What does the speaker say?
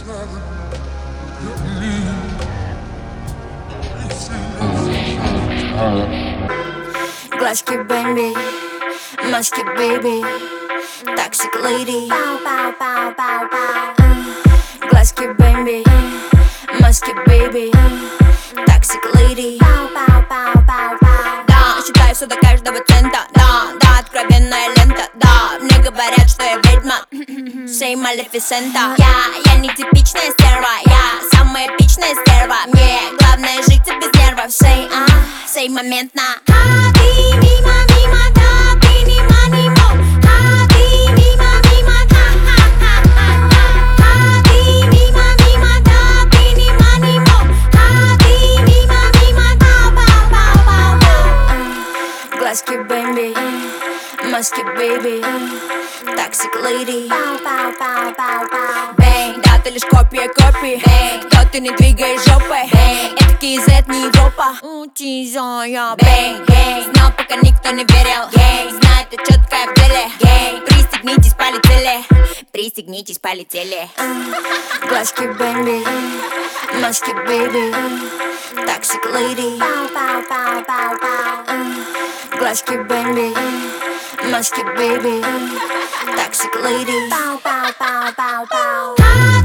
Глазки бэмби, маски бэйби, токсик леди. Глазки бэмби, маски бэйби, токсик леди. Да, считаю все до каждого цента. Да, откровенная лента. Да, мне говорят, что я ведьма. Сей Малефисента. Я не типичная стерва. Я самая эпичная стерва. Мне главное жить без нервов. Сей моментно. Мимо, мимо, да, ты мимо, мимо. Мимо, мимо, ты мимо, мимо, да, ты мимо, мимо. Мимо, мимо, глазки бэмби, маски бэйби, токсик леди. Бэнг, да, ты лишь копия копии. Кто ты, не двигаешь жопой. Это KZ, не Европа. Утизая. Бэнг, знал, пока никто не верил. Знает, это четкое в деле. Пристегнитесь, полетели. Пристегнитесь, полетели. Глазки бэмби, маски бэйби, токсик леди. Глазки бэмби, маски бэйби, токсик леди.